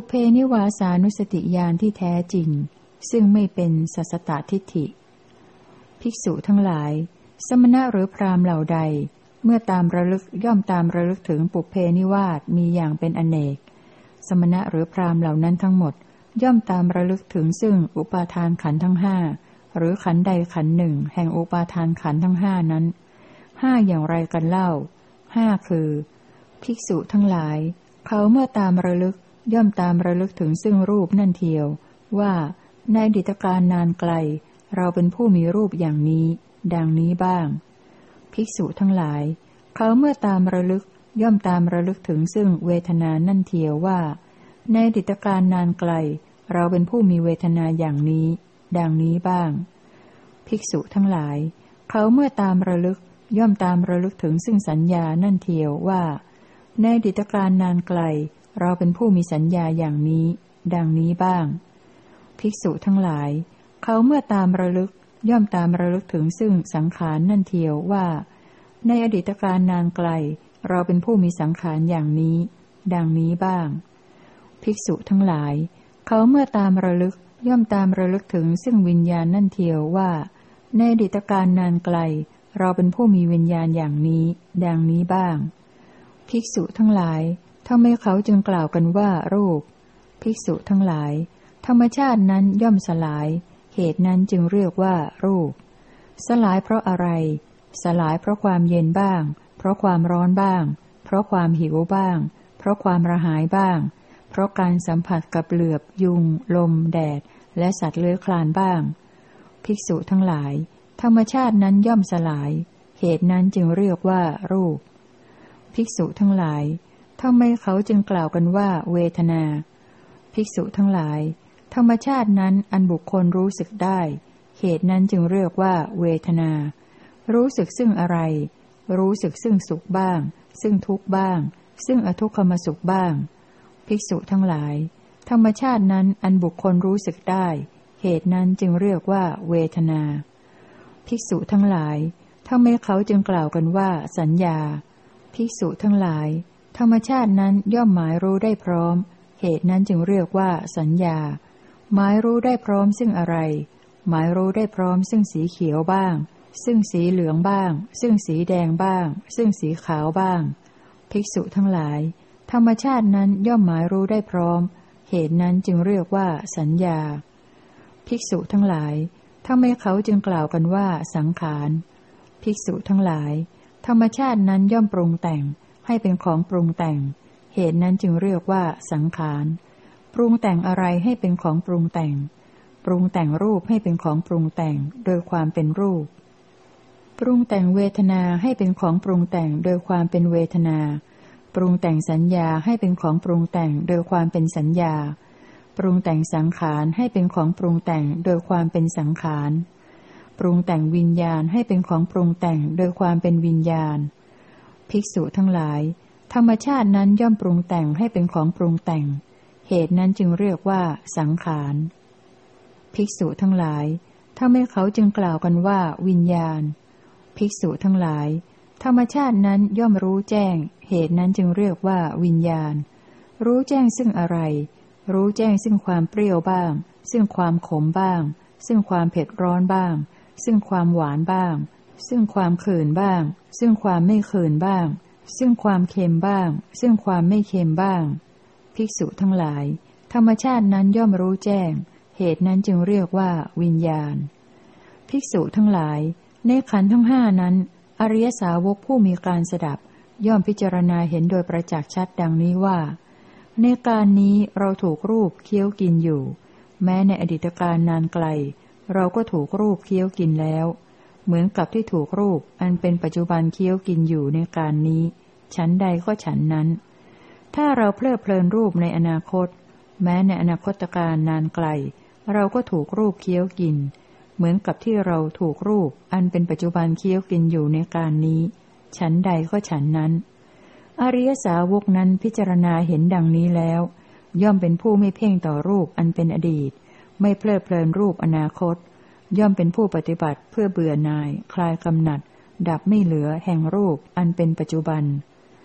เพนิวาสานุสติญาณที่แท้จริงซึ่งไม่เป็นสัสสตทิฏฐิภิกษุทั้งหลายสมณะหรือพราหมณ์เหล่าใดเมื่อตามระลึกย่อมตามระลึกถึงปุพเพนิวาสมีอย่างเป็นอเนกสมณะหรือพราหมณ์เหล่านั้นทั้งหมดย่อมตามระลึกถึงซึ่งอุปาทานขันธ์ทั้งห้าหรือขันธ์ใดขันธ์หนึ่งแห่งอุปาทานขันธ์ทั้งห้านั้นห้าอย่างไรกันเล่าห้าคือภิกษุทั้งหลายเขาเมื่อตามระลึกย่อมตามระลึกถึงซึ่งรูปนั่นเทียวว่าในอดีตการนานไกลเราเป็นผู้มีรูปอย่างนี้ดังนี้บ้างภิกษุทั้งหลายเขาเมื่อตามระลึกย่อมตามระลึกถึงซึ่งเวทนานั่นเทียวว่าในอดีตการนานไกลเราเป็นผู้มีเวทนาอย่างนี้ดังนี้บ้างภิกษุทั้งหลายเขาเมื่อตามระลึกย่อมตามระลึกถึงซึ่งสัญญานั่นเทียวว่าในอดีตการนานไกลเราเป็นผู้มีสัญญาอย่างนี้ดังนี้บ้างภิกษุทั้งหลายเขาเมื่อตามระลึกย่อมตามระลึกถึงซึ่งสังขารนั่นเทียวว่าในอดีตการนานไกลเราเป็นผู้มีสังขารอย่างนี้ดังนี้บ้างภิกษุทั้งหลายเขาเมื่อตามระลึกย่อมตามระลึกถึงซึ่งวิญญาณนั่นเทียวว่าในอดีตการนานไกลเราเป็นผู้มีวิญญาณอย่างนี้ดังนี้บ้างภิกษุทั้งหลายทำไมเขาจึงกล่าวกันว่ารูปภิกษุทั้งหลายธรรมชาตินั้นย่อมสลายเหตุนั้นจึงเรียกว่ารูปสลายเพราะอะไรสลายเพราะความเย็นบ้างเพราะความร้อนบ้างเพราะความหิวบ้างเพราะความระหายบ้างเพราะการสัมผัสกับเหลือบยุงลมแดดและสัตว์เลื้อยคลานบ้างภิกษุทั้งหลายธรรมชาตินั้นย่อมสลายเหตุนั้นจึงเรียกว่ารูปภิกษุทั้งหลายทำไมเขาจึงกล่าวกันว่าเวทนาภิกษุทั้งหลายธรรมชาตินั้นอันบุคคลรู้สึกได้เหตุนั้นจึงเรียกว่าเวทนารู้สึกซึ่งอะไรรู้สึกซึ่งสุขบ้างซึ่งทุกข์บ้างซึ่งอทุกขมสุขบ้างภิกษุทั้งหลายธรรมชาตินั้นอันบุคคลรู้สึกได้เหตุนั้นจึงเรียกว่าเวทนาภิกษุทั้งหลายทำไมเขาจึงกล่าวกันว่าสัญญาภิกษุทั้งหลายธรรมชาตินั้นย่อมหมายรู้ได้พร้อมเหตุนั้นจึงเรียกว่าสัญญาหมายรู้ได้พร้อมซึ่งอะไรหมายรู้ได้พร้อมซึ่งสีเขียวบ้างซึ่งสีเหลืองบ้างซึ่งสีแดงบ้างซึ่งสีขาวบ้างภิกษุทั้งหลายธรรมชาตินั้นย่อมหมายรู้ได้พร้อมเหตุนั้นจึงเรียกว่าสัญญาภิกษุทั้งหลายทำไมเขาจึงกล่าวกันว่าสังขารภิกษุทั้งหลายธรรมชาตินั้นย่อมปรุงแต่งให้เป็นของปรุงแต่งเหตุนั้นจึงเรียกว่าสังขารปรุงแต่งอะไรให้เป็นของปรุงแต่งปรุงแต่งรูปให้เป็นของปรุงแต่งโดยความเป็นรูปปรุงแต่งเวทนาให้เป็นของปรุงแต่งโดยความเป็นเวทนาปรุงแต่งสัญญาให้เป็นของปรุงแต่งโดยความเป็นสัญญาปรุงแต่งสังขารให้เป็นของปรุงแต่งโดยความเป็นสังขารปรุงแต่งวิญญาณให้เป็นของปรุงแต่งโดยความเป็นวิญญาณภิกษุทั้งหลายธรรมชาตินั้นย่อมปรุงแต่งให้เป็นของปรุงแต่งเหตุนั้นจึงเรียกว่าสังขารภิกษุทั้งหลายทำไมเขาจึงกล่าวกันว่าวิญญาณภิกษุทั้งหลายธรรมชาตินั้นย่อมรู้แจ้งเหตุนั้นจึงเรียกว่าวิญญาณรู้แจ้งซึ่งอะไรรู้แจ้งซึ่งความเปรี้ยวบ้างซึ่งความขมบ้างซึ่งความเผ็ดร้อนบ้างซึ่งความหวานบ้างซึ่งความเขื่นบ้างซึ่งความไม่เขื่นบ้างซึ่งความเค็มบ้างซึ่งความไม่เค็มบ้างภิกษุทั้งหลายธรรมชาตินั้นย่อมรู้แจ้งเหตุนั้นจึงเรียกว่าวิญญาณภิกษุทั้งหลายในขันธ์ทั้งห้านั้นอริยสาวกผู้มีการสดับย่อมพิจารณาเห็นโดยประจักษ์ชัดดังนี้ว่าในการนี้เราถูกรูปเคี้ยวกินอยู่แม้ในอดีตการนานไกลเราก็ถูกรูปเคี้ยวกินแล้วเหมือนกับที่ถูกรูปอันเป็นปัจจุบันเคี้ยวกินอยู่ในการนี้ฉันใดก็ฉันนั้นถ้าเราเพลิดเพลินรูปในอนาคตแม้ในอนาคตการนานไกลเราก็ถูกรูปเคี้ยวกินเหมือนกับที่เราถูกรูปอันเป็นปัจจุบันเคี้ยวกินอยู่ในการนี้ฉันใดก็ฉันนั้นอริยสาวกนั้นพิจารณาเห็นดังนี้แล้วย่อมเป็นผู้ไม่เพ่งต่อรูปอันเป็นอดีตไม่เพลิดเพลินรูปอนาคตย่อมเป็นผู้ปฏิบัติเพื่อเบื่อหน่ายคลายกำหนัดดับไม่เหลือแห่งรูปอันเป็นปัจจุบัน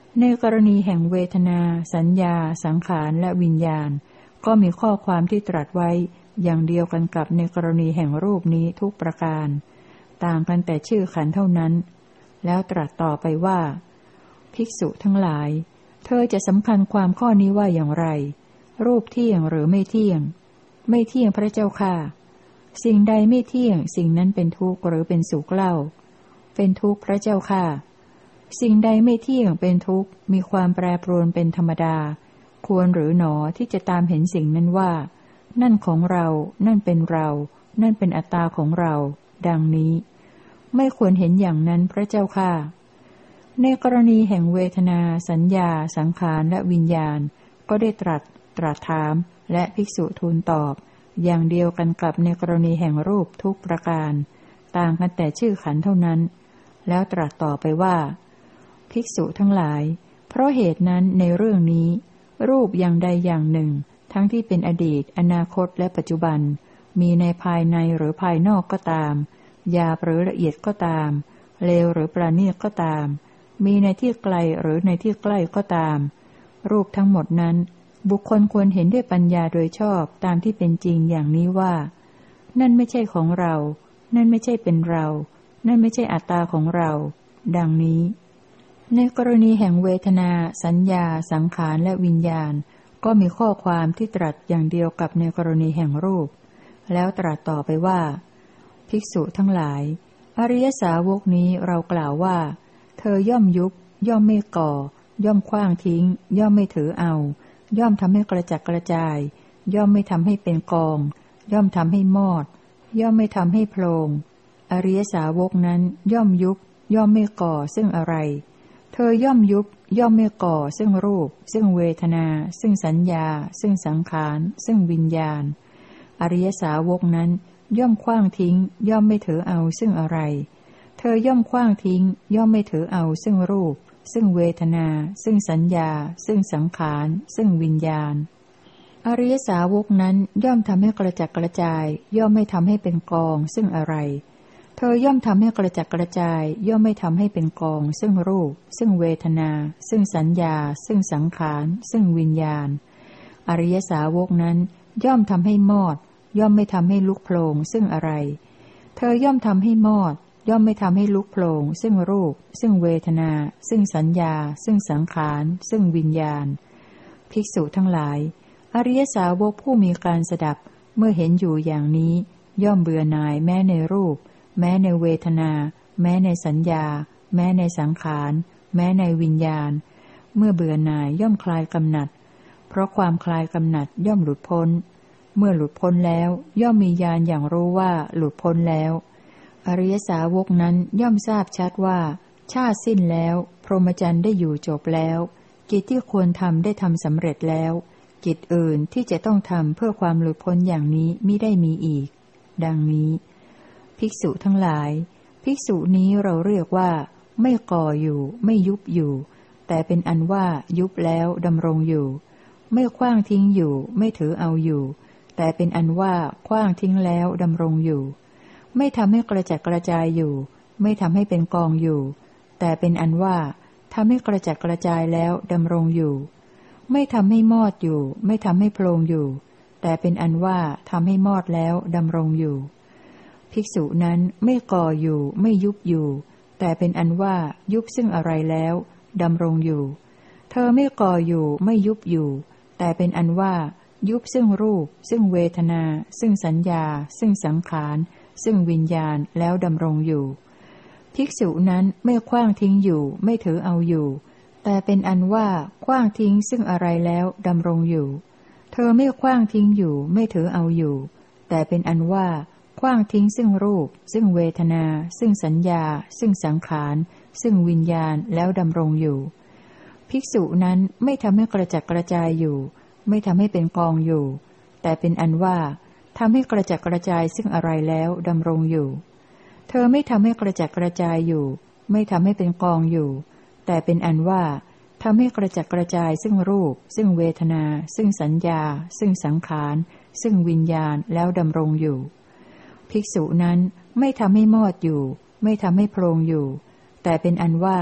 ในกรณีแห่งเวทนาสัญญาสังขารและวิญญาณก็มีข้อความที่ตรัสไว้อย่างเดียวกันกับในกรณีแห่งรูปนี้ทุกประการต่างกันแต่ชื่อขันธ์เท่านั้นแล้วตรัสต่อไปว่าภิกษุทั้งหลายเธอจะสำคัญความข้อนี้ว่าอย่างไรรูปเที่ยงหรือไม่เที่ยงไม่เที่ยงพระเจ้าค่ะสิ่งใดไม่เที่ยงสิ่งนั้นเป็นทุกข์หรือเป็นสุขเล่าเป็นทุกข์พระเจ้าค่ะสิ่งใดไม่เที่ยงเป็นทุกข์มีความแปรปรวนเป็นธรรมดาควรหรือหนอที่จะตามเห็นสิ่งนั้นว่านั่นของเรานั่นเป็นเรานั่นเป็นอัตตาของเราดังนี้ไม่ควรเห็นอย่างนั้นพระเจ้าค่ะในกรณีแห่งเวทนาสัญญาสังขารและวิญญาณก็ได้ตรัสถามและภิกษุทูลตอบอย่างเดียวกันกับในกรณีแห่งรูปทุกประการต่างกันแต่ชื่อขันธ์เท่านั้นแล้วตรัสต่อไปว่าภิกษุทั้งหลายเพราะเหตุนั้นในเรื่องนี้รูปอย่างใดอย่างหนึ่งทั้งที่เป็นอดีตอนาคตและปัจจุบันมีในภายในหรือภายนอกก็ตามหยาบหรือละเอียดก็ตามเลวหรือประณีตก็ตามมีในที่ไกลหรือในที่ใกล้ก็ตามรูปทั้งหมดนั้นบุคคลควรเห็นด้วยปัญญาโดยชอบตามที่เป็นจริงอย่างนี้ว่านั่นไม่ใช่ของเรานั่นไม่ใช่เป็นเรานั่นไม่ใช่อัตตาของเราดังนี้ในกรณีแห่งเวทนาสัญญาสังขารและวิญญาณก็มีข้อความที่ตรัสอย่างเดียวกับในกรณีแห่งรูปแล้วตรัสต่อไปว่าภิกษุทั้งหลายอริยสาวกนี้เรากล่าวว่าเธอย่อมยุบย่อมไม่ก่อย่อมขว้างทิ้งย่อมไม่ถือเอาย่อมทำให้กระจัดกระจายย่อมไม่ทำให้เป็นกองย่อมทำให้มอดย่อมไม่ทำให้โพลงอริยสาวกนั้นย่อมยุบย่อมไม่ก่อซึ่งอะไรเธอย่อมยุบย่อมไม่ก่อซึ่งรูปซึ่งเวทนาซึ่งสัญญาซึ่งสังขารซึ่งวิญญาณอริยสาวกนั้นย่อมขว้างทิ้งย่อมไม่ถือเอาซึ่งอะไรเธอย่อมขว้างทิ้งย่อมไม่ถือเอาซึ่งรูปซึ่งเวทนาซึ่งสัญญาซึ่งสังขารซึ่งวิญญาณอริยสาวกนั้นย่อมทำให้กระจัดกระจายย่อมไม่ทำให้เป็นกองซึ่งอะไรเธอย่อมทำให้กระจัดกระจายย่อมไม่ทำให้เป็นกองซึ่งรูปซึ่งเวทนาซึ่งสัญญาซึ่งสังขารซึ่งวิญญาณอริยสาวกนั้นย่อมทำให้มอดย่อมไม่ทำให้ลุกโผล่ซึ่งอะไรเธอย่อมทำให้มอดย่อมไม่ทำให้ลุกโผล่ซึ่งรูปซึ่งเวทนาซึ่งสัญญาซึ่งสังขารซึ่งวิญญาณภิกษุทั้งหลายอริยสาวกผู้มีการสดับเมื่อเห็นอยู่อย่างนี้ย่อมเบื่อหน่ายแม้ในรูปแม้ในเวทนาแม้ในสัญญาแม้ในสังขารแม้ในวิญญาณเมื่อเบื่อหน่ายย่อมคลายกำหนัดเพราะความคลายกำหนัดย่อมหลุดพ้นเมื่อหลุดพ้นแล้วย่อมมีญาณอย่างรู้ว่าหลุดพ้นแล้วอริยสาวกนั้นย่อมทราบชัดว่าชาติสิ้นแล้วพรหมจรรย์ได้อยู่จบแล้วกิจที่ควรทำได้ทำสำเร็จแล้วกิจอื่นที่จะต้องทำเพื่อความหลุดพ้นอย่างนี้มิได้มีอีกดังนี้ภิกษุทั้งหลายภิกษุนี้เราเรียกว่าไม่ก่ออยู่ไม่ยุบอยู่แต่เป็นอันว่ายุบแล้วดำรงอยู่ไม่ขว้างทิ้งอยู่ไม่ถือเอาอยู่แต่เป็นอันว่าขว้างทิ้งแล้วดำรงอยู่ไม่ทำให้กระจัดกระจายอยู่ไม่ทำให้เป็นกองอยู่แต่เป็นอันว่าทำให้กระจัดกระจายแล้วดำรงอยู่ไม่ทำให้มอดอยู่ไม่ทำให้โพลงอยู่แต่เป็นอันว่าทำให้มอดแล้วดำรงอยู่ภิกษุนั้นไม่ก่ออยู่ไม่ยุบอยู่แต่เป็นอันว่ายุบซึ่งอะไรแล้วดำรงอยู่เธอไม่ก่ออยู่ไม่ยุบอยู่แต่เป็นอันว่ายุบซึ่งรูปซึ่งเวทนาซึ่งสัญญาซึ่งสังขารซึ่งวิญญาณแล้วดำรงอยู่ภิกษุนั้นไม่ขว้างทิ้งอยู่ไม่ถือเอาอยู่แต่เป็นอันว่าขว้างทิ้งซึ่งอะไรแล้วดำรงอยู่เธอไม่ขว้างทิ้งอยู่ไม่ถือเอาอยู่แต่เป็นอันว่าขว้างทิ้งซึ่งรูปซึ่งเวทนาซึ่งสัญญาซึ่งสังขารซึ่งวิญญาณแล้วดำรงอยู่ภิกษุนั้นไม่ทำให้กระจัดกระจายอยู่ไม่ทำให้เป็นกองอยู่แต่เป็นอันว่าทำให้กระจัดกระจายซึ่งอะไรแล้วดำรงอยู่เธอไม่ทำให้กระจัดกระจายอยู่ไม่ทำให้เป็นกองอยู่แต่เป็นอันว่าทำให้กระจัดกระจายซึ่งรูปซึ่งเวทนาซึ่งสัญญาซึ่งสังขารซึ่งวิญญาณแล้วดำรงอยู่ภิกษุนั้นไม่ทำให้มอดอยู่ไม่ทำให้โพลงอยู่แต่เป็นอันว่า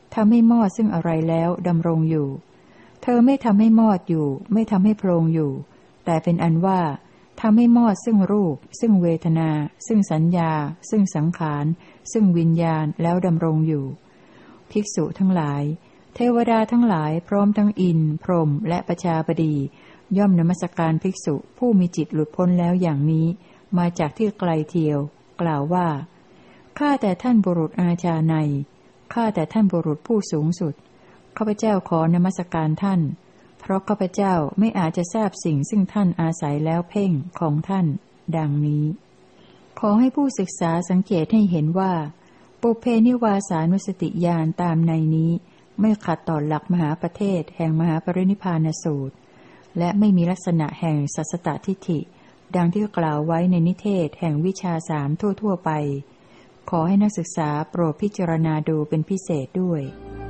ทำให้มอดซึ่งอะไรแล้วดำรงอยู่เธอไม่ทำให้มอดอยู่ไม่ทำให้โพรงอยู่แต่เป็นอันว่าทำให้มอดซึ่งรูปซึ่งเวทนาซึ่งสัญญาซึ่งสังขารซึ่งวิญญาณแล้วดำรงอยู่ภิกษุทั้งหลายเทวดาทั้งหลายพร้อมทั้งอินทร์พรหมและประชาบดีย่อมนมัสการภิกษุผู้มีจิตหลุดพ้นแล้วอย่างนี้มาจากที่ไกลเทียวกล่าวว่าข้าแต่ท่านบุรุษอาชาไนยข้าแต่ท่านบุรุษผู้สูงสุดข้าพเจ้าขอนมัสการท่านเพราะข้าพเจ้าไม่อาจจะทราบสิ่งซึ่งท่านอาศัยแล้วเพ่งของท่านดังนี้ขอให้ผู้ศึกษาสังเกตให้เห็นว่าปุเพนิวาสานุสติญาณตามในนี้ไม่ขัดต่อหลักมหาประเทศแห่งมหาปรินิพพานสูตรและไม่มีลักษณะแห่งสัสสตทิฏฐิดังที่กล่าวไว้ในนิเทศแห่งวิชาสามทั่วไปขอให้นักศึกษาโปรดพิจารณาดูเป็นพิเศษด้วย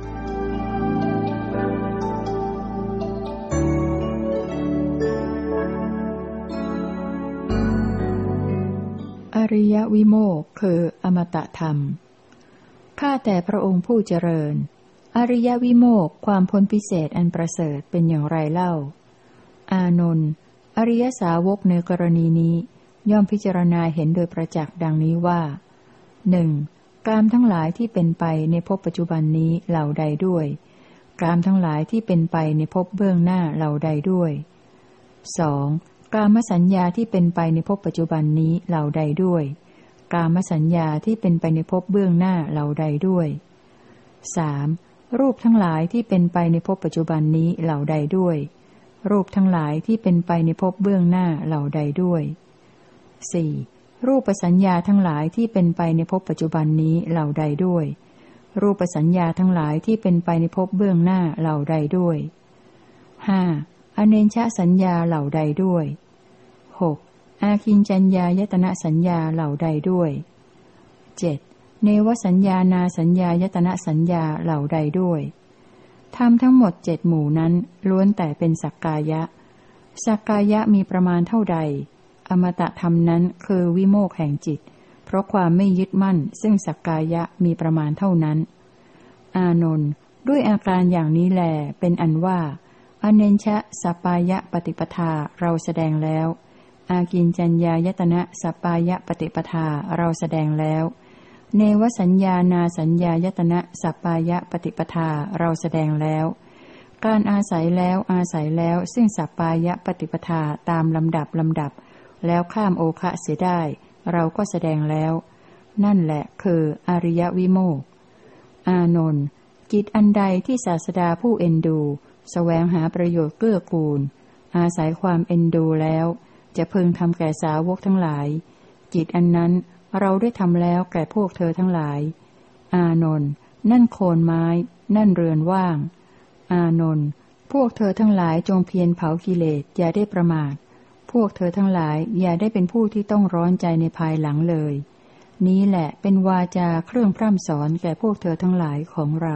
อริยวิโมกข์คืออมตะธรรมข้าแต่พระองค์ผู้เจริญอริยวิโมกข์ความพ้นพิเศษอันประเสริฐเป็นอย่างไรเล่าอานนท์อริยสาวกในกรณีนี้ย่อมพิจารณาเห็นโดยประจักษ์ดังนี้ว่าหนึ่งกามทั้งหลายที่เป็นไปในภพปัจจุบันนี้เหล่าใดด้วยกามทั้งหลายที่เป็นไปในภพเบื้องหน้าเหล่าใดด้วยสองกามสัญญาที่เป็นไปในภพปัจจุบันนี้เหล่าใดด้วยกามสัญญาที่เป็นไปในภพเบื้องหน้าเหล่าใดด้วยสามรูปทั้งหลายที่เป็นไปในภพปัจจุบันนี้เหล่าใดด้วยรูปทั้งหลายที่เป็นไปในภพเบื้องหน้าเหล่าใดด้วยสี่รูปสัญญาทั้งหลายที่เป็นไปในภพปัจจุบันนี้เหล่าใดด้วยรูปสัญญาทั้งหลายที่เป็นไปในภพเบื้องหน้าเหล่าใดด้วยห้าอเนชสัญญาเหล่าใดด้วยหกอาคิญจัญญายตนะสัญญาเหล่าใดด้วยเจ็ดเนวสัญญานาสัญญายตนะสัญญาเหล่าใดด้วยธรรมทั้งหมดเจ็ดหมู่นั้นล้วนแต่เป็นสักกายะสักกายะมีประมาณเท่าใดอมตะธรรมนั้นคือวิโมกข์แห่งจิตเพราะความไม่ยึดมั่นซึ่งสักกายะมีประมาณเท่านั้นอานนท์ด้วยอาการอย่างนี้แลเป็นอันว่าอเนชะสัปปายะปฏิปทาเราแสดงแล้วอากิญจัญญายตนะสัปปายะปฏิปทาเราแสดงแล้วเนวสัญญานาสัญญายตนะสัปปายะปฏิปทาเราแสดงแล้วการอาศัยแล้วซึ่งสัปปายะปฏิปทาตามลำดับแล้วข้ามโอคะเสียได้เราก็แสดงแล้วนั่นแหละคืออริยวิโมกข์อานนท์จิตอันใดที่ศาสดาผู้เอ็นดูแสวงหาประโยชน์เกื้อกูลอาศัยความเอ็นดูแล้วจะพึงทำแก่สาวกทั้งหลายจิตอันนั้นเราได้ทำแล้วแก่พวกเธอทั้งหลายอานนท์นั่นโคนไม้นั่นเรือนว่างอานนท์พวกเธอทั้งหลายจงเพียรเผากิเลสอย่าได้ประมาทพวกเธอทั้งหลายอย่าได้เป็นผู้ที่ต้องร้อนใจในภายหลังเลยนี้แหละเป็นวาจาเครื่องพร่ำสอนแก่พวกเธอทั้งหลายของเรา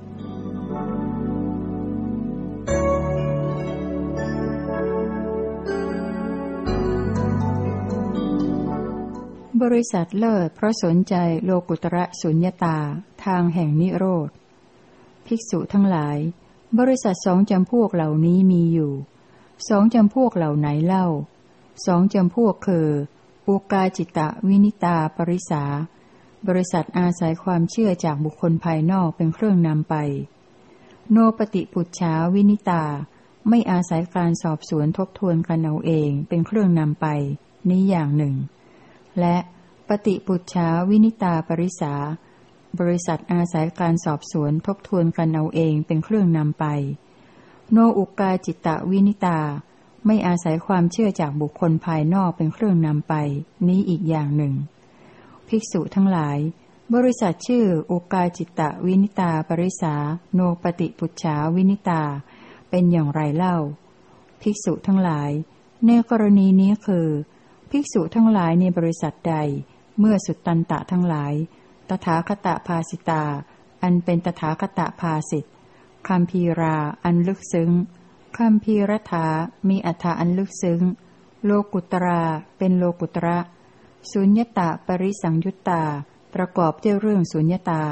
บริษัทเลิศเพราะสนใจโลกุตระสุญญตาทางแห่งนิโรธภิกษุทั้งหลายบริษัทสองจำพวกเหล่านี้มีอยู่สองจำพวกเหล่าไหนเล่าสองจำพวกคืออุกาจิตะวินิตาปริสาบริษัทอาศัยความเชื่อจากบุคคลภายนอกเป็นเครื่องนำไปโนปติปุจฉาวินิตาไม่อาศัยการสอบสวนทบทวนกันเอาเองเป็นเครื่องนำไปนี้อย่างหนึ่งและปฏิปุจฉาวินิตาปริสาบริษัทอาศัยการสอบสวนทบทวนกันเอาเองเป็นเครื่องนำไปโนอุกาจิตะวินิตาไม่อาศัยความเชื่อจากบุคคลภายนอกเป็นเครื่องนำไปนี้อีกอย่างหนึ่งภิกษุทั้งหลายบริษัทชื่ออุกาจิตะวินิตาปริสาโนปฏิปุจฉาวินิตาเป็นอย่างไรเล่าภิกษุทั้งหลายในกรณีนี้คือภิกษุทั้งหลายในบริษัทใดเมื่อสุตตันตะทั้งหลายตถาคตภาสิตาอันเป็นตถาคตภาสิทธคัมภีราอันลึกซึ้งคัมภีรถามีอรรถะอันลึกซึ้งโลกุตราเป็นโลกุตระสุญญตาปริสังยุตตาประกอบด้วยเรื่องสุญญตา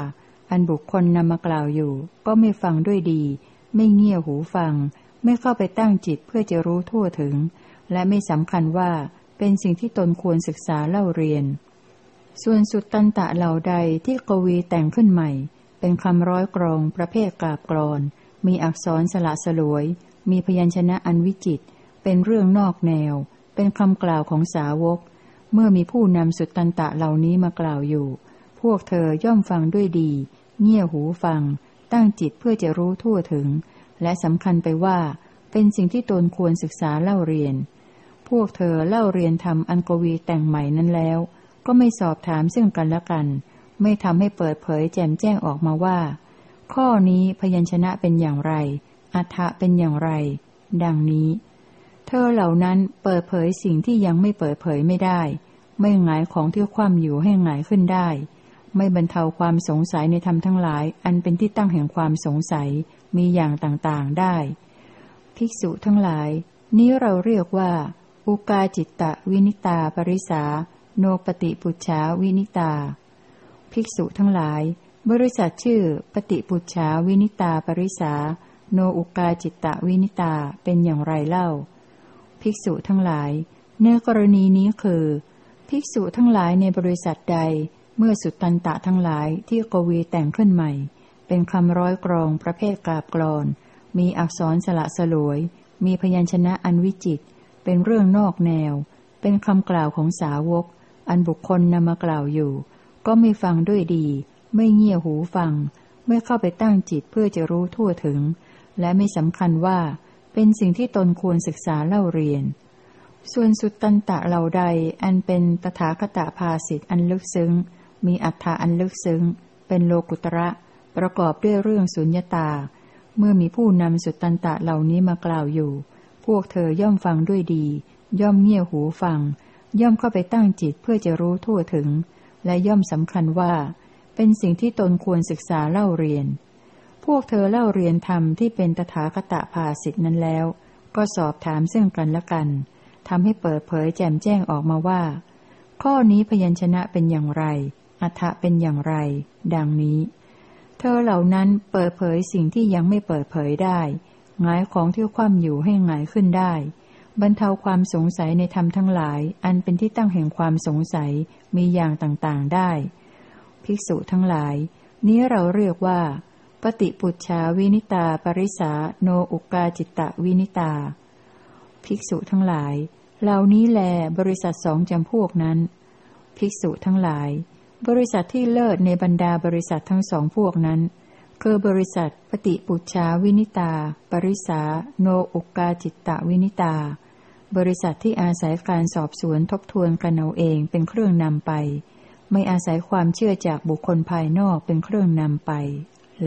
อันบุคคลนำมากล่าวอยู่ก็ไม่ฟังด้วยดีไม่เงี่ยหูฟังไม่เข้าไปตั้งจิตเพื่อจะรู้ทั่วถึงและไม่สำคัญว่าเป็นสิ่งที่ตนควรศึกษาเล่าเรียนส่วนสุตตันตะเหล่าใดที่กวีแต่งขึ้นใหม่เป็นคำร้อยกรองประเภทกาบกลอนมีอักษรสละสลวยมีพยัญชนะอันวิจิตรเป็นเรื่องนอกแนวเป็นคำกล่าวของสาวกเมื่อมีผู้นำสุตตันตะเหล่านี้มากล่าวอยู่พวกเธอย่อมฟังด้วยดีเงี่ยหูฟังตั้งจิตเพื่อจะรู้ทั่วถึงและสำคัญไปว่าเป็นสิ่งที่ตนควรศึกษาเล่าเรียนพวกเธอเล่าเรียนทำอันกวีแต่งใหม่นั้นแล้วก็ไม่สอบถามซึ่งกันและกันไม่ทำให้เปิดเผยแจ่มแจ้งออกมาว่าข้อนี้พยัญชนะเป็นอย่างไรอรรถะเป็นอย่างไรดังนี้เธอเหล่านั้นเปิดเผยสิ่งที่ยังไม่เปิดเผยไม่ได้ไม่หงายของที่คว่ำอยู่ให้หงายขึ้นได้ไม่บรรเทาความสงสัยในธรรมทั้งหลายอันเป็นที่ตั้งแห่งความสงสัยมีอย่างต่างๆได้ภิกษุทั้งหลายนี้เราเรียกว่าอุกาจิตตวินิตาปริสาโนปติปุจฉาวินิตาภิกษุทั้งหลายบริษัทชื่อปฏิปุจฉาวินิตาปริสาโนอุกาจิตตวินิตาเป็นอย่างไรเล่าภิกษุทั้งหลายในกรณีนี้คือภิกษุทั้งหลายในบริษัทใดเมื่อสุตตันตะทั้งหลายที่กวีแต่งขึ้นใหม่เป็นคำร้อยกรองประเภทกาบกลอนมีอักษรสละสลวยมีพยัญชนะอันวิจิตรเป็นเรื่องนอกแนวเป็นคำกล่าวของสาวกอันบุคคลนำมากล่าวอยู่ก็ไม่ฟังด้วยดีไม่เงี่ยหูฟังไม่เข้าไปตั้งจิตเพื่อจะรู้ทั่วถึงและไม่สำคัญว่าเป็นสิ่งที่ตนควรศึกษาเล่าเรียนส่วนสุตตันตะเหล่าใดอันเป็นตถาคตภาสิทธิอันลึกซึ้งมีอรรถะอันลึกซึ้งเป็นโลกุตระประกอบด้วยเรื่องสุญญตาเมื่อมีผู้นำสุตตันตะเหล่านี้มากล่าวอยู่พวกเธอย่อมฟังด้วยดีย่อมเงี่ยหูฟังย่อมเข้าไปตั้งจิตเพื่อจะรู้ทั่วถึงและย่อมสำคัญว่าเป็นสิ่งที่ตนควรศึกษาเล่าเรียนพวกเธอเล่าเรียนธรรมที่เป็นตถาคตภาสิทธินั้นแล้วก็สอบถามซึ่งกันและกันทำให้เปิดเผยแจ่มแจ้งออกมาว่าข้อนี้พยัญชนะเป็นอย่างไรอรรถะเป็นอย่างไรดังนี้เธอเหล่านั้นเปิดเผยสิ่งที่ยังไม่เปิดเผยได้หงายของที่คว่ำอยู่ให้หงายขึ้นได้บรรเทาความสงสัยในธรรมทั้งหลายอันเป็นที่ตั้งแห่งความสงสัยมีอย่างต่างๆได้ภิกษุทั้งหลายนี้เราเรียกว่าปฏิปุจฉาวินิตาปริสาโนอุกาจิตตวินิตาภิกษุทั้งหลายเหล่านี้แลบริษัทสองจำพวกนั้นภิกษุทั้งหลายบริษัทที่เลิศในบรรดาบริษัททั้งสองพวกนั้นคือบริษัทปฏิปุจฉาวินิตาปริสาโนอุกาจิตตวินิตาบริษัทที่อาศัยการสอบสวนทบทวนกันเอาเองเป็นเครื่องนำไปไม่อาศัยความเชื่อจากบุคคลภายนอกเป็นเครื่องนำไปแล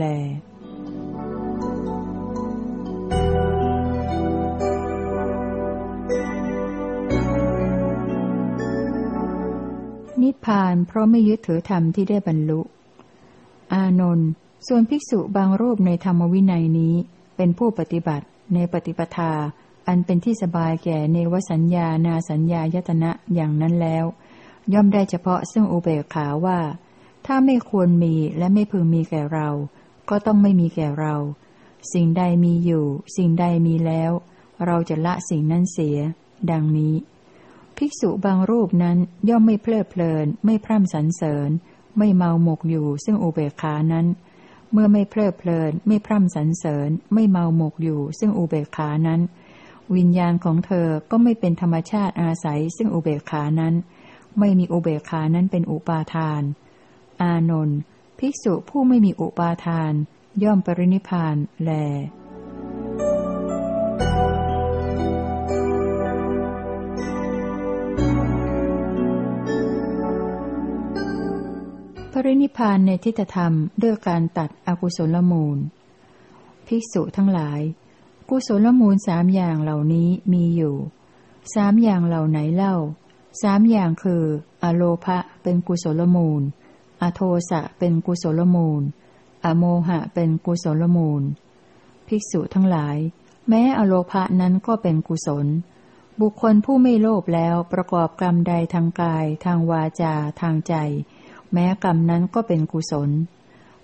นิพพานเพราะไม่ยึดถือธรรมที่ได้บรรลุอานนท์ส่วนภิกษุบางรูปในธรรมวินัยนี้เป็นผู้ปฏิบัติในปฏิปทาอันเป็นที่สบายแก่เนวสัญญานาสัญญายตนะอย่างนั้นแล้วย่อมได้เฉพาะซึ่งอุเบกขาว่าถ้าไม่ควรมีและไม่พึงมีแก่เราก็ต้องไม่มีแก่เราสิ่งใดมีอยู่สิ่งใดมีแล้วเราจะละสิ่งนั้นเสียดังนี้ภิกษุบางรูปนั้นย่อมไม่เพลิดเพลินไม่พร่ำสรรเสริญไม่เมาหมกอยู่ซึ่งอุเบกขานั้นเมื่อไม่เพลิดเพลินไม่พร่ำสรรเสริญไม่เมาหมกอยู่ซึ่งอุเบกขานั้นวิญญาณของเธอก็ไม่เป็นธรรมชาติอาศัยซึ่งอุเบกขานั้นไม่มีอุเบกขานั้นเป็นอุปาทานอานนท์ภิกษุผู้ไม่มีอุปาทานย่อมปรินิพพานแลปรินิพพานในทิฏฐธรรมด้วยการตัดอกุศลมูลภิกษุทั้งหลายกุศลมูลสามอย่างเหล่านี้มีอยู่สามอย่างเหล่าไหนเล่าสามอย่างคืออโลภะเป็นกุศลมูลอโทสะเป็นกุศลมูลอโมหะเป็นกุศลมูลภิกษุทั้งหลายแม้อโลภะนั้นก็เป็นกุศลบุคคลผู้ไม่โลภแล้วประกอบกรรมใดทางกายทางวาจาทางใจแม้กรรมนั้นก็เป็นกุศล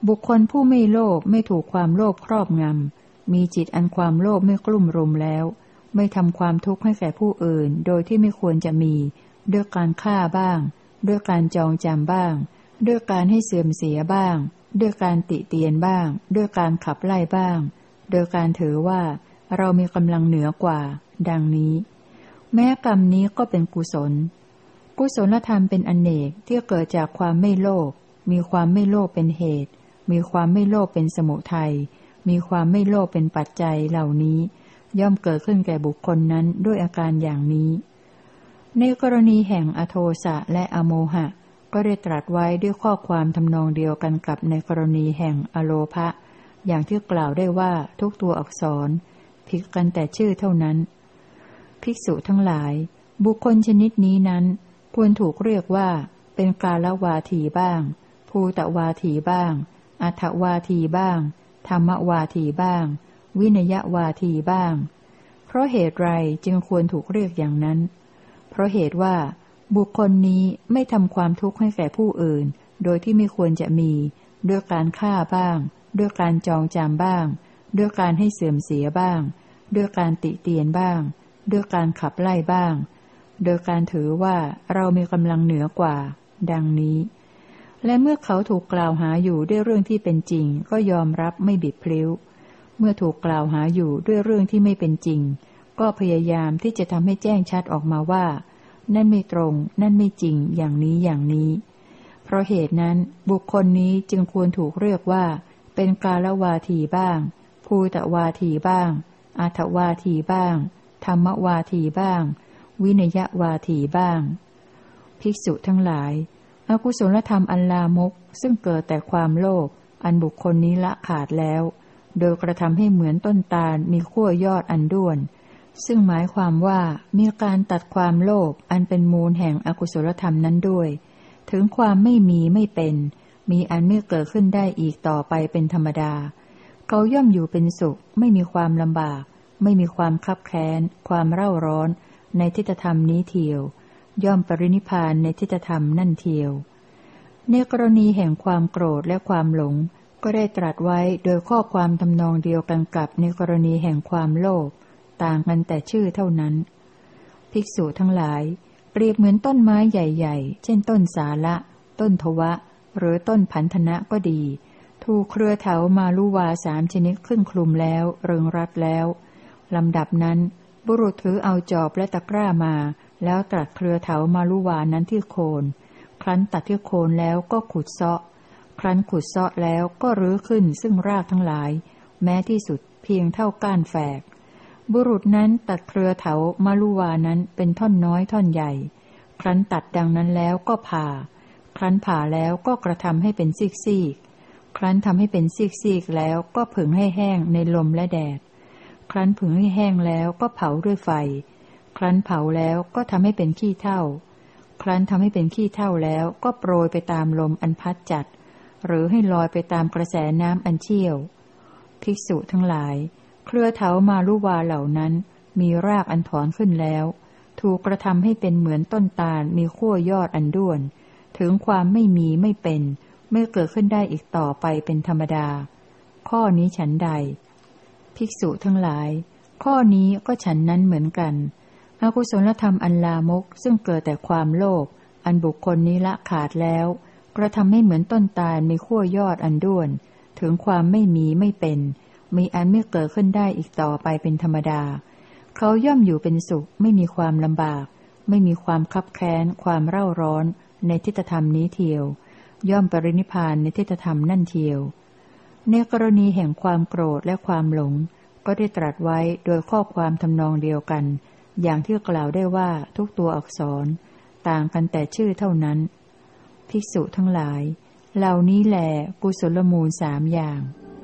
บุคคลผู้ไม่โลภไม่ถูกความโลภครอบงำมีจิตอันความโลภไม่กลุ่มรุมแล้วไม่ทำความทุกข์ให้แก่ผู้อื่นโดยที่ไม่ควรจะมีด้วยการฆ่าบ้างด้วยการจองจำบ้างด้วยการให้เสื่อมเสียบ้างด้วยการติเตียนบ้างด้วยการขับไล่บ้างโดยการถือว่าเรามีกำลังเหนือกว่าดังนี้แม้กรรมนี้ก็เป็นกุศลกุศลธรรมเป็นอเนกที่เกิดจากความไม่โลภมีความไม่โลภเป็นเหตุมีความไม่โลภเป็นสมุทัยมีความไม่โลภเป็นปัจจัยเหล่านี้ย่อมเกิดขึ้นแก่บุคคลนั้นด้วยอาการอย่างนี้ในกรณีแห่งอโทสะและอโมหะก็ได้ตรัสไว้ด้วยข้อความทำนองเดียวกันกับในกรณีแห่งอโลภะอย่างที่กล่าวได้ว่าทุกตัวอักษรผิดกันแต่ชื่อเท่านั้นภิกษุทั้งหลายบุคคลชนิดนี้นั้นควรถูกเรียกว่าเป็นกาลวาทีบ้างภูตวาทีบ้างอัฏฐวาทีบ้างธรรมวาทีบ้างวินยวาทีบ้างเพราะเหตุไรจึงควรถูกเรียกอย่างนั้นเพราะเหตุว่าบุคคลนี้ไม่ทำความทุกข์ให้แก่ผู้อื่นโดยที่ไม่ควรจะมีด้วยการฆ่าบ้างด้วยการจองจำบ้างด้วยการให้เสื่อมเสียบ้างด้วยการติเตียนบ้างด้วยการขับไล่บ้างโดยการถือว่าเรามีกำลังเหนือกว่าดังนี้และเมื่อเขาถูกกล่าวหาอยู่ด้วยเรื่องที่เป็นจริงก็ยอมรับไม่บิดพลิ้วเมื่อถูกกล่าวหาอยู่ด้วยเรื่องที่ไม่เป็นจริงก็พยายามที่จะทำให้แจ้งชัดออกมาว่านั่นไม่ตรงนั่นไม่จริงอย่างนี้อย่างนี้เพราะเหตุนั้นบุคคลนี้จึงควรถูกเรียกว่าเป็นกาลวาทีบ้างภูตวาทีบ้างอัฏฐวาทีบ้างธรรมวาทีบ้างวินยวาทีบ้างภิกษุทั้งหลายอกุศลธรรมอันลามกซึ่งเกิดแต่ความโลภอันบุคคลนี้ละขาดแล้วโดยกระทำให้เหมือนต้นตาลมีขั้วยอดอันด้วนซึ่งหมายความว่ามีการตัดความโลภอันเป็นมูลแห่งอกุศลธรรมนั้นด้วยถึงความไม่มีไม่เป็นมีอันไม่เกิดขึ้นได้อีกต่อไปเป็นธรรมดาเขาย่อมอยู่เป็นสุขไม่มีความลำบากไม่มีความคับแค้นความเร่าร้อนในทิฏฐธรรมนี้เทียวย่อมปรินิพพานในทิฏฐธรรมนั่นเทียวในกรณีแห่งความโกรธและความหลงก็ได้ตรัสไว้โดยข้อความทำนองเดียวกันกับในกรณีแห่งความโลภต่างกันแต่ชื่อเท่านั้นภิกษุทั้งหลายเปรียบเหมือนต้นไม้ใหญ่ๆเช่นต้นสาละต้นทวะหรือต้นพันธนะก็ดีถูกเครือเถามาลุวา3 ชนิดขึ้นคลุมแล้วเริงรัดแล้วลำดับนั้นบุรุษถือเอาจอบและตะกร้ามาแล้วตัดเครือเถามาลุวานั้นที่โคนครั้นตัดที่โคนแล้วก็ขุดเซาะครั้นขุดเซาะแล้วก็รื้อขึ้นซึ่งรากทั้งหลายแม้ที่สุดเพียงเท่าก้านแฝกบุรุษนั้นตัดเครือเถามาลุวานั้นเป็นท่อนน้อยท่อนใหญ่ครั้นตัดดังนั้นแล้วก็ผ่าครั้นผ่าแล้วก็กระทำให้เป็นซีกๆครั้นทำให้เป็นซีกๆแล้วก็ผึ่งให้แห้งในลมและแดดครั้นผึ่งให้แห้งแล้วก็เผาด้วยไฟครั้นเผาแล้วก็ทำให้เป็นขี้เถ้าครั้นทำให้เป็นขี้เถ้าแล้วก็โปรยไปตามลมอันพัดจัดหรือให้ลอยไปตามกระแสน้ำอันเชี่ยวภิกษุทั้งหลายเครือเถามาลุวาเหล่านั้นมีรากอันถอนขึ้นแล้วถูกกระทำให้เป็นเหมือนต้นตาลมีขั้วยอดอันด้วนถึงความไม่มีไม่เป็นไม่เกิดขึ้นได้อีกต่อไปเป็นธรรมดาข้อนี้ฉันใดภิกษุทั้งหลายข้อนี้ก็ฉันนั้นเหมือนกันอกุศลธรรมอันลามกซึ่งเกิดแต่ความโลภอันบุคคลนี้ละขาดแล้วกระทำให้เหมือนต้นตาลมีขั้วยอดอันด้วนถึงความไม่มีไม่เป็นมีอันไม่เกิดขึ้นได้อีกต่อไปเป็นธรรมดาเขาย่อมอยู่เป็นสุขไม่มีความลำบากไม่มีความคับแค้นความเร่าร้อนในทิฏฐธรรมนี้เทียวย่อมปรินิพพานในทิฏฐธรรมนั่นเทียวในกรณีแห่งความโกรธและความหลงก็ได้ตรัสไว้โดยข้อความทำนองเดียวกันอย่างที่กล่าวได้ว่าทุกตัวอักษรต่างกันแต่ชื่อเท่านั้นภิกษุทั้งหลายเหล่านี้แลกุศลมูล3 อย่าง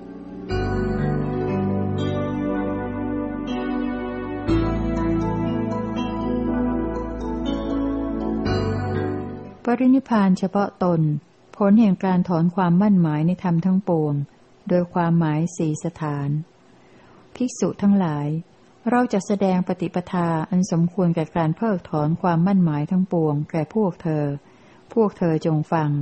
ปรินิพพานเฉพาะตนผลแห่งการถอนความมั่นหมายในธรรมทั้งปวงโดยความหมาย4 สถานภิกษุทั้งหลายเราจะแสดงปฏิปทาอันสมควรแก่การเพิกถอนความมั่นหมายทั้งปวงแก่พวกเธอจงฟัง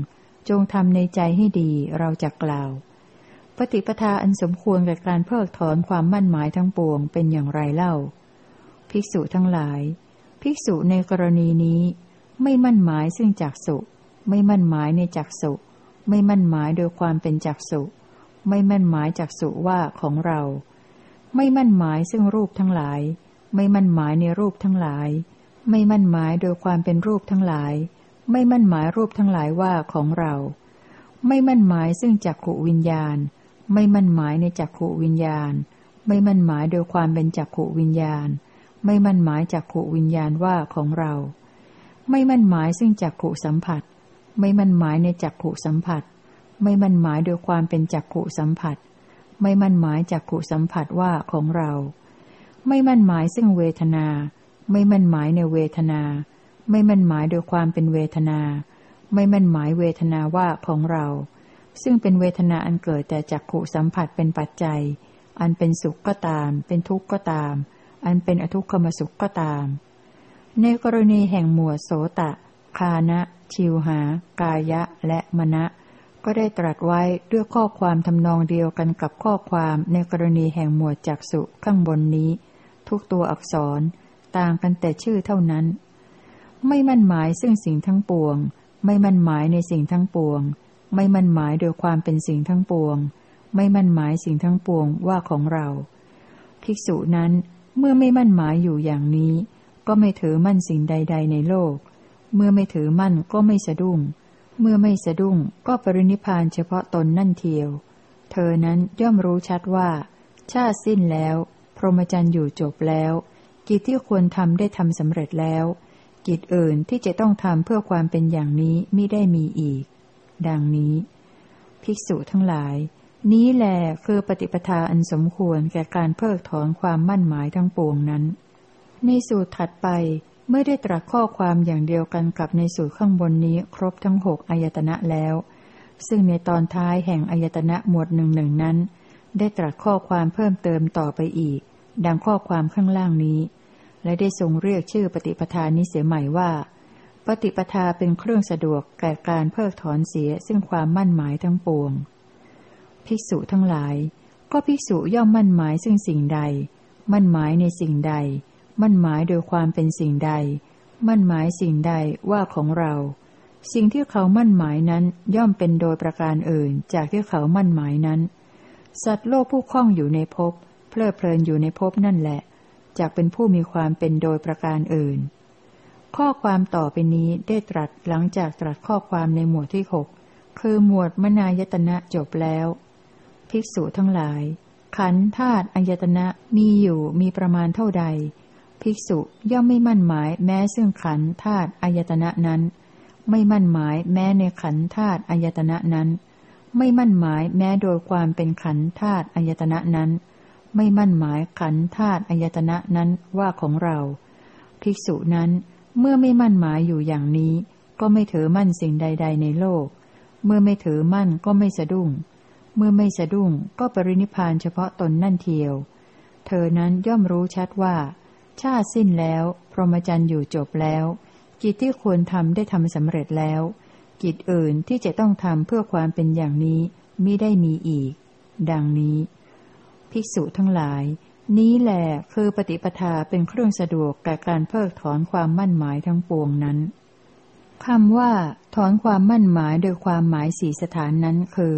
จงทำในใจให้ดีเราจะกล่าวปฏิปทาอันสมควรแก่การเพิกถอนความมั่นหมายทั้งปวงเป็นอย่างไรเล่าภิกษุทั้งหลายภิกษุในกรณีนี้ไม่มั่นหมายซึ่งจักษุไม่มั่นหมายในจักษุไม่มั่นหมายโดยความเป็นจักษุไม่มั่นหมายจักษุว่าของเราไม่มั่นหมายซึ่งรูปทั้งหลายไม่มั่นหมายในรูปทั้งหลายไม่มั่นหมายโดยความเป็นรูปทั้งหลายไม่มั่นหมายรูปทั้งหลายว่าของเราไม่มั่นหมายซึ่งจักขุวิญญาณไม่มั่นหมายในจักขุวิญญาณไม่มั่นหมายโดยความเป็นจักขุวิญญาณไม่มั่นหมายจักขุวิญญาณว่าของเราไม่มั่นหมายซึ่งจักขุสัมผัสไม่มั่นหมายในจักขุสัมผัสไม่มั่นหมายโดยความเป็นจักขุสัมผัสไม่มั่นหมายจักขุสัมผัสว่าของเราไม่มั่นหมายซึ่งเวทนาไม่มั่นหมายในเวทนาไม่มั่นหมายโดยความเป็นเวทนาไม่มั่นหมายเวทนาว่าของเราซึ่งเป็นเวทนาอันเกิดแต่จักขุสัมผัสเป็นปัจจัยอันเป็นสุขก็ตามเป็นทุกข์ก็ตามอันเป็นอทุกขมสุขก็ตามในกรณีแห่งหมวดโสตะคานะชิวหากายะและมนะก็ได้ตรัสไว้ด้วยข้อความทำนองเดียวกันกับข้อความในกรณีแห่งหมวดจักษุข้างบนนี้ทุกตัวอักษรต่างกันแต่ชื่อเท่านั้นไม่มั่นหมายซึ่งสิ่งทั้งปวงไม่มั่นหมายในสิ่งทั้งปวงไม่มั่นหมายโดยความเป็นสิ่งทั้งปวงไม่มั่นหมายสิ่งทั้งปวงว่าของเราภิกษุนั้นเมื่อไม่มั่นหมายอยู่อย่างนี้ก็ไม่ถือมั่นสิ่งใดๆในโลกเมื่อไม่ถือมั่นก็ไม่สะดุ้งเมื่อไม่สะดุ้งก็ปรินิพพานเฉพาะตนนั่นเทียวเธอนั้นย่อมรู้ชัดว่าชาติสิ้นแล้วพรหมจรรย์อยู่จบแล้วกิจที่ควรทำได้ทำสำเร็จแล้วกิจอื่นที่จะต้องทำเพื่อความเป็นอย่างนี้มิได้มีอีกดังนี้ภิกษุทั้งหลายนี้แลคือปฏิปทาอันสมควรแก่การเพิกถอนความมั่นหมายทั้งปวงนั้นในสูตรถัดไปเมื่อได้ตรัสข้อความอย่างเดียวกันกับในสูตรข้างบนนี้ครบทั้ง6อายตนะแล้วซึ่งในตอนท้ายแห่งอายตนะหมวดหนึ่งนั้นได้ตรัสข้อความเพิ่มเติมต่อไปอีกดังข้อความข้างล่างนี้และได้ทรงเรียกชื่อปฏิปทานี้เสียใหม่ว่าปฏิปทาเป็นเครื่องสะดวกแก่การเพิกถอนเสียซึ่งความมั่นหมายทั้งปวงภิกษุทั้งหลายก็ภิกษุย่อมมั่นหมายซึ่งสิ่งใดมั่นหมายในสิ่งใดมั่นหมายโดยความเป็นสิ่งใดมั่นหมายสิ่งใดว่าของเราสิ่งที่เขามั่นหมายนั้นย่อมเป็นโดยประการอื่นจากที่เขามั่นหมายนั้นสัตว์โลกผู้คล้องอยู่ในภพเพลิดเพลินอยู่ในภพนั่นแหละจากเป็นผู้มีความเป็นโดยประการอื่นข้อความต่อไปนี้ได้ตรัสหลังจากตรัสข้อความในหมวดที่6คือหมวดมนายตนะจบแล้วภิกษุทั้งหลายขันธ์ธาตุอายตนะมีอยู่มีประมาณเท่าใดภิกษุย่อมไม่มั่นหมายแม้ซึ่งขันธ์ธาตุอายตนะนั้นไม่มั่นหมายแม้ในขันธ์ธาตุอายตนะนั้นไม่มั่นหมายแม้โดยความเป็นขันธ์ธาตุอายตนะนั้นไม่มั่นหมายขันธ์ธาตุอายตนะนั้นว่าของเราภิกษุนั้นเมื่อไม่มั่นหมายอยู่อย่างนี้ก็ไม่ถือมั่นสิ่งใดๆในโลกเมื่อไม่ถือมั่นก็ไม่สะดุ้งเมื่อไม่สะดุ้งก็ปรินิพพานเฉพาะตนนั่นเทียวเธอนั้นย่อมรู้ชัดว่าชาติสิ้นแล้วพรหมจรรย์อยู่จบแล้วกิจที่ควรทำได้ทำสำเร็จแล้วกิจอื่นที่จะต้องทำเพื่อความเป็นอย่างนี้มิได้มีอีกดังนี้ภิกษุทั้งหลายนี้แหละคือปฏิปทาเป็นเครื่องสะดวกแก่การเพิกถอนความมั่นหมายทั้งปวงนั้นคำว่าถอนความมั่นหมายโดยความหมาย4สถานนั้นคือ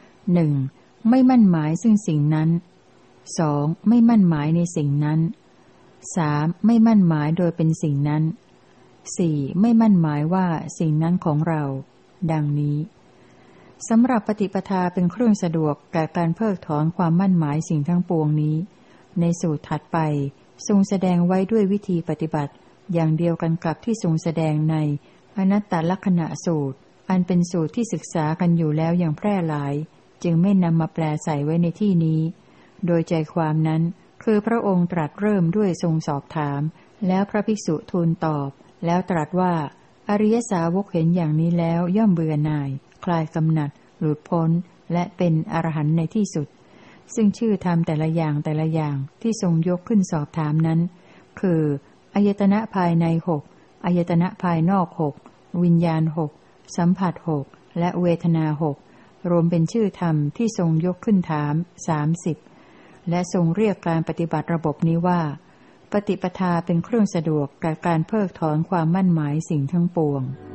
1. ไม่มั่นหมายซึ่งสิ่งนั้น 2. ไม่มั่นหมายในสิ่งนั้น 3. ไม่มั่นหมายโดยเป็นสิ่งนั้น 4. ไม่มั่นหมายว่าสิ่งนั้นของเราดังนี้สำหรับปฏิปทาเป็นเครื่องสะดวกแก่การเพิกถอนความมั่นหมายสิ่งทั้งปวงนี้ในสูตรถัดไปทรงแสดงไว้ด้วยวิธีปฏิบัติอย่างเดียวกันกับที่ทรงแสดงในอนัตตลักขณสูตรอันเป็นสูตรที่ศึกษากันอยู่แล้วอย่างแพร่หลายจึงไม่นำมาแปลใส่ไว้ในที่นี้โดยใจความนั้นคือพระองค์ตรัสเริ่มด้วยทรงสอบถามแล้วพระภิกษุทูลตอบแล้วตรัสว่าอริยสาวกเห็นอย่างนี้แล้วย่อมเบื่อหน่ายคลายกำหนัดหลุดพ้นและเป็นอรหันต์ในที่สุดซึ่งชื่อธรรมแต่ละอย่างที่ทรงยกขึ้นสอบถามนั้นคืออายตนะภายใน6อายตนะภายนอก6วิญญาณ6สัมผัสและเวทนาหกรวมเป็นชื่อธรรมที่ทรงยกขึ้นถาม30และทรงเรียกการปฏิบัติระบบนี้ว่าปฏิปทาเป็นเครื่องสะดวกแก่การเพิกถอนความมั่นหมายสิ่งทั้งปวง